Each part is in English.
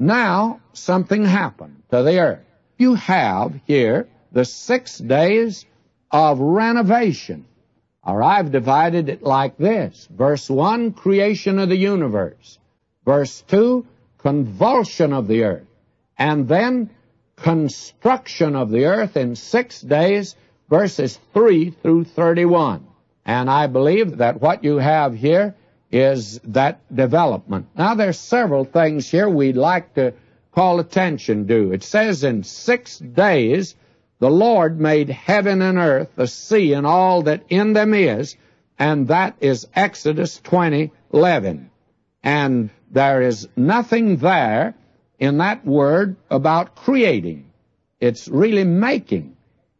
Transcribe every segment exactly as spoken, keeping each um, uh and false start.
Now, something happened to the earth. You have here the six days of renovation. Or I've divided it like this. Verse one, creation of the universe. Verse two, convulsion of the earth. And then construction of the earth in six days, verses three through thirty-one. And I believe that what you have here is that development. Now, there's several things here we'd like to call attention to. It says in six days the Lord made heaven and earth, the sea, and all that in them is, and that is Exodus twenty eleven. And there is nothing there in that word about creating. It's really making.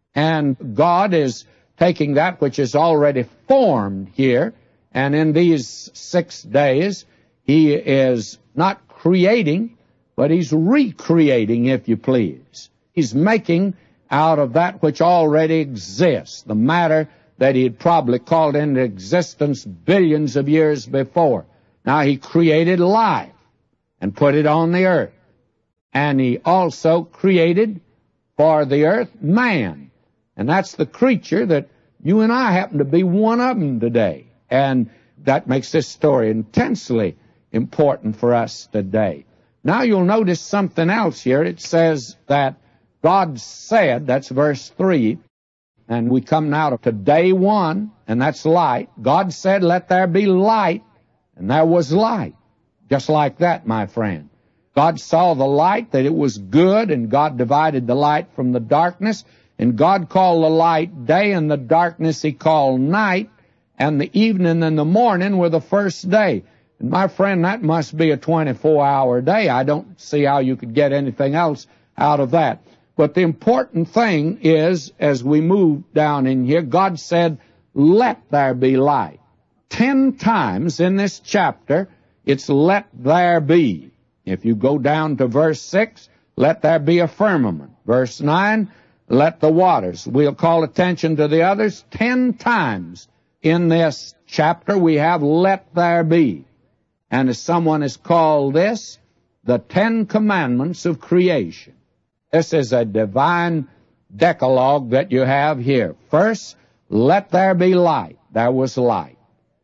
And God is taking that which is already formed here, and in these six days, He is not creating, but He's recreating, if you please. He's making out of that which already exists, the matter that He had probably called into existence billions of years before. Now, He created life and put it on the earth. And He also created for the earth man. And that's the creature that you and I happen to be one of them today. And that makes this story intensely important for us today. Now you'll notice something else here. It says that God said, that's verse three, and we come now to day one, and that's light. God said, let there be light, and there was light. Just like that, my friend. God saw the light, that it was good, and God divided the light from the darkness, and God called the light day, and the darkness He called night, and the evening and the morning were the first day. And my friend, that must be a twenty-four hour day. I don't see how you could get anything else out of that. But the important thing is, as we move down in here, God said, let there be light. Ten times in this chapter, it's let there be. If you go down to verse six, let there be a firmament. Verse nine, let the waters. We'll call attention to the others. Ten times in this chapter we have let there be. And as someone has called this, the Ten Commandments of creation. This is a divine decalogue that you have here. First, let there be light. There was light.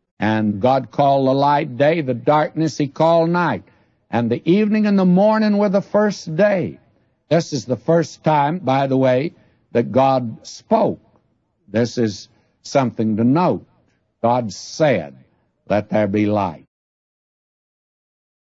And God called the light day, the darkness He called night. And the evening and the morning were the first day. This is the first time, by the way, that God spoke. This is something to note. God said, let there be light.